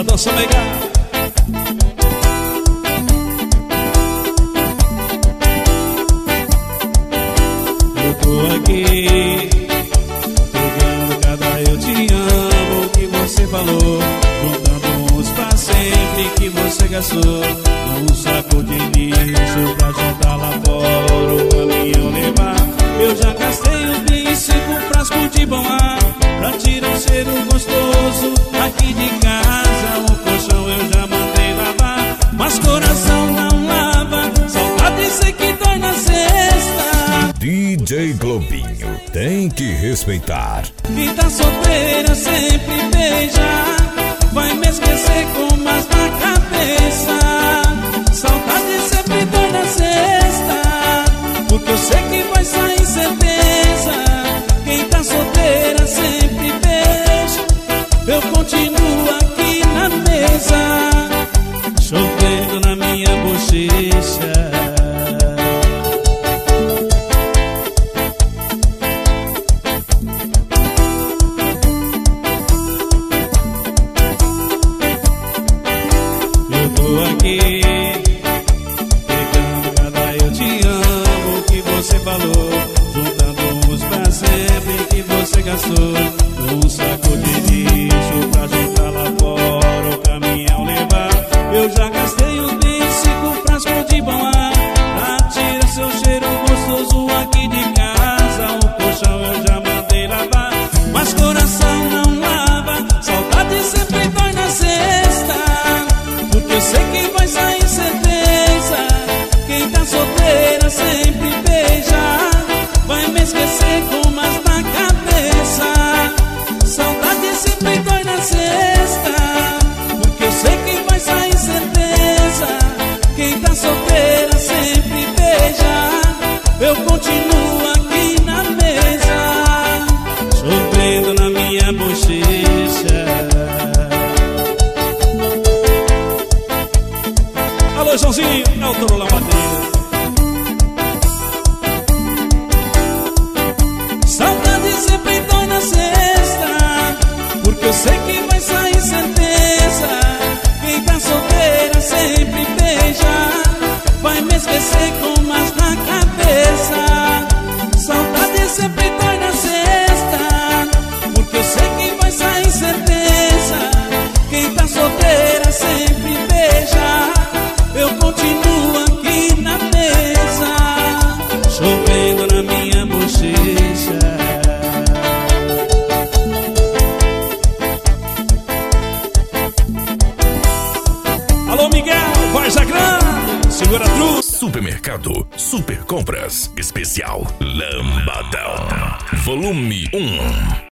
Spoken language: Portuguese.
Bora dançar legal. Eu tô aqui pegando cada eu te amo que você falou, juntando uns pra sempre que você gastou num saco de lixo pra juntar lá fora o caminhão levar. Eu já gastei uns 25 frascos de bom ar pra tirar um cheiro gostoso aqui de casa. O colchão eu já mandei lavar, mas coração não lava. Saudade sei que dói na sexta. DJ Globinho tem que respeitar. Quem tá solteira sempre beija, vai me esquecer com mais na cabeça. Saudade sempre dói na sexta, porque eu sei que vai sair certeza. Quem tá solteira sempre beija, eu continuo aqui na mesa, chovendo na minha bochecha. Eu tô aqui pegando cada eu te amo que você falou, juntando uns pra sempre que você gastou num saco de lixo pra juntar lá fora o caminhão levar. Eu já gastei uns 25 frascos de bom ar pra tirar seu cheiro gostoso aqui de casa. O colchão eu já mandei lavar, mas coração não lava. Saudade sempre dói na sexta, porque eu sei que vai sair certeza. Quem tá solteira sempre beija, vai me esquecer com mais na cabeça. Saudade sempre dói na sexta, porque eu sei que vai sair certeza. Quem tá solteira sempre beija, eu continuo aqui na mesa, chovendo na minha bochecha. Alô, Joãozinho, é o Toro Lavadeira. Saudade sempre dói na sexta, porque eu sei que vai sair certeza. Quem tá solteira sempre beija, vai me esquecer com mais na cabeça. Saudade sempre dói na sexta, porque eu sei que vai sair certeza. Quem tá solteira sempre beija, eu continuo aqui na mesa, chovendo na minha bochecha. Alô, Miguel, vai Jagrão, segura tudo. Supermercado Super Compras Especial Lambadão Volume 1.